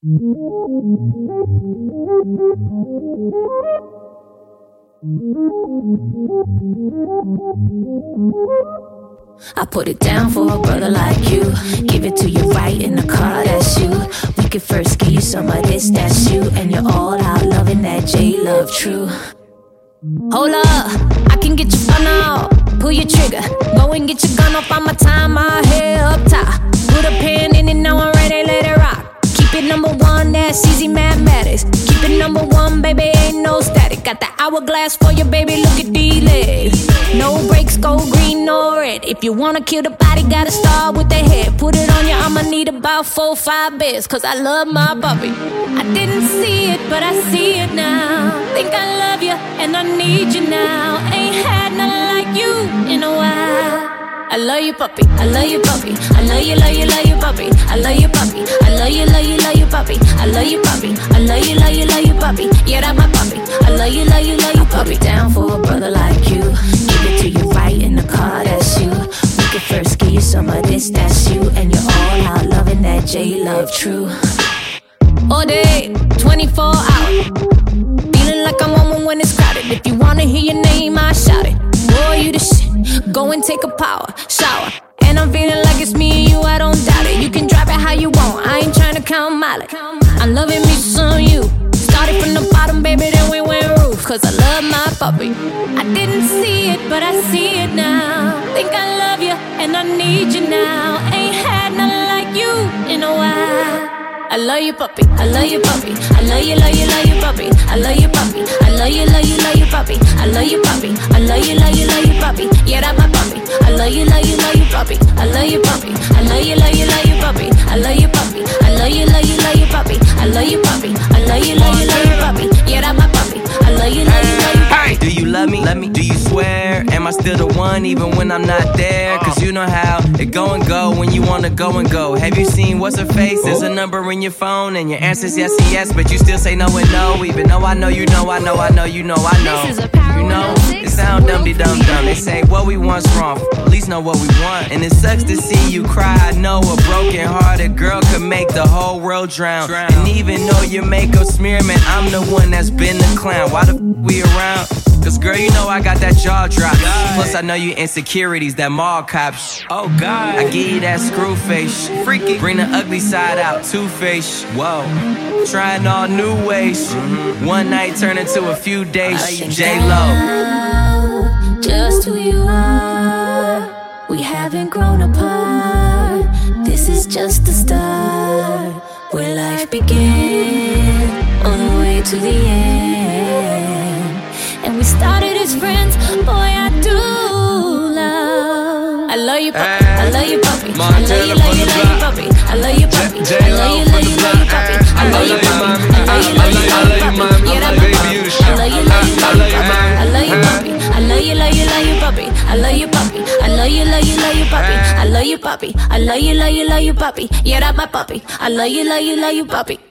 I put it down for a brother like you. Give it to you right in the car, that's you. We could first give you some of this, that's you. And you're all out loving that J-Love true. Hold up, I can get you fun out. Pull your trigger, go and get your gun off. I'ma tie my hair up top. Put a pin in it, now I'm ready, let it rock. Keep it number one, that's easy mathematics. Keep it number one, baby, ain't no static. Got the hourglass for you, baby, look at these legs. No brakes, go green, no red. If you wanna kill the body, gotta start with the head. Put it on you, I'ma need about 4-5 beds, cause I love my puppy. I didn't see it, but I see it now. Think I love you, and I need you now. Ain't had nothing like you in a while. I love you, puppy. I love you, puppy. I love you, love you, love you, puppy. I love you, puppy. I love you, love you, love you, puppy. I love you, puppy. I love you, love you, love you, puppy. Yeah, that's my puppy. I love you, love you, love you, puppy. Down for a brother like you. Give it to you right in the car, that's you. We could first give you some of this, that's you. And you're all out loving that J-Love true. All day, 24 hours. Feeling like I'm on when it's crowded. If you wanna hear your name, I shout it. Boy, you the shit. Go and take a power shower. And I'm feeling like it's me and you, I don't doubt it. You can drive it how you want, I ain't trying to count mileage. I'm loving me some you. Started from the bottom, baby, then we went roof. Cause I love my puppy. I didn't see it, but I see it now. Think I love you, and I need you now. Ain't had nothing like you in a while. I love you, puppy. I love you, puppy. I love you, love you, love you, puppy. I love you, puppy. I love you, love you, love you, puppy. I love you, puppy. I love you, love you, love you, puppy. Yeah, that's my puppy. I love you, love you, love you, puppy. I love you, puppy. I love you, love you, love you, puppy. I love you, puppy. I love you, love you, love you, puppy. I love you, puppy. I love you, love you, love you, puppy. Yeah, that's my puppy. I love you, love you, love you, puppy. Do you love me? Let me. Do you swear? Am I still the one even when I'm not there? Cause you know how it go and go when you wanna go and go. Have you seen what's her face? There's a number in your phone and your answer's yes and yes, but you still say no and no. Even though I know you know, I know, I know, you know, I know. You know, it sound dumb. They say what we want's wrong, at least know what we want. And it sucks to see you cry. I know a broken hearted girl could make the whole world drown. And even though your makeup smear, man, I'm the one that's been the clown. Why the f we around? Cause girl, you know I got that jaw drop. Plus I know your insecurities, that mall cop. Oh God, I give you that screw face. Freaky, bring the ugly side out, two-face. Whoa, trying all new ways. One night turn into a few days. J-Lo, just who you are. We haven't grown apart. This is just the start. Where life began, on the way to the end. And we started as friends, boy, I do love. I love you, puppy. I love you, puppy. I love you, love you, love you, puppy. I love you, puppy. I love you, love you, love you, puppy. I love you, puppy. I love you, love you, love you, puppy. Yeah, that's my puppy. I love you, love you, love you, puppy. I love you, puppy. I love you, love you, love you, puppy. I love you, puppy. I love you, love you, love you, puppy. I love you, puppy. I love you, love you, love you, puppy. Yeah, that's my puppy. I love you, love you, love you, puppy.